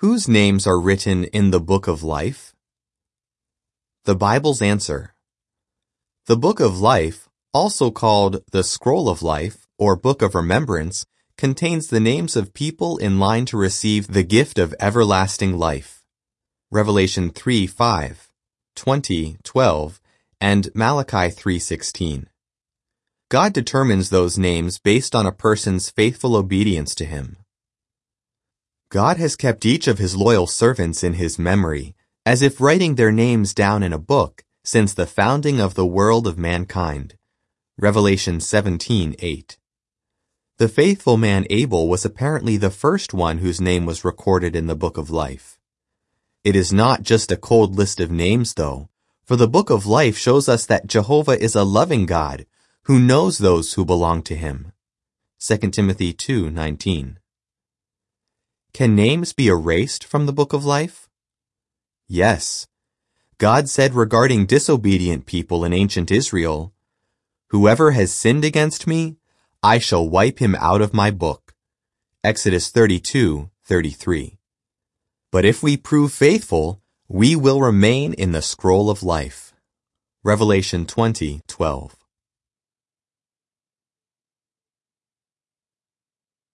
Whose names are written in the Book of Life? The Bible's answer. The Book of Life, also called the Scroll of Life or Book of Remembrance, contains the names of people in line to receive the gift of everlasting life. Revelation 3:5, 20:12, and Malachi 3:16. God determines those names based on a person's faithful obedience to Him. God has kept each of His loyal servants in His memory, as if writing their names down in a book, since the founding of the world of mankind. Revelation 17:8. The faithful man Abel was apparently the first one whose name was recorded in the Book of Life. It is not just a cold list of names, though, for the Book of Life shows us that Jehovah is a loving God who knows those who belong to Him. 2 Timothy 2:19. Can names be erased from the Book of Life? Yes. God said regarding disobedient people in ancient Israel, "Whoever has sinned against me, I shall wipe him out of my book." Exodus 32:33. But if we prove faithful, we will remain in the scroll of life. Revelation 20:12.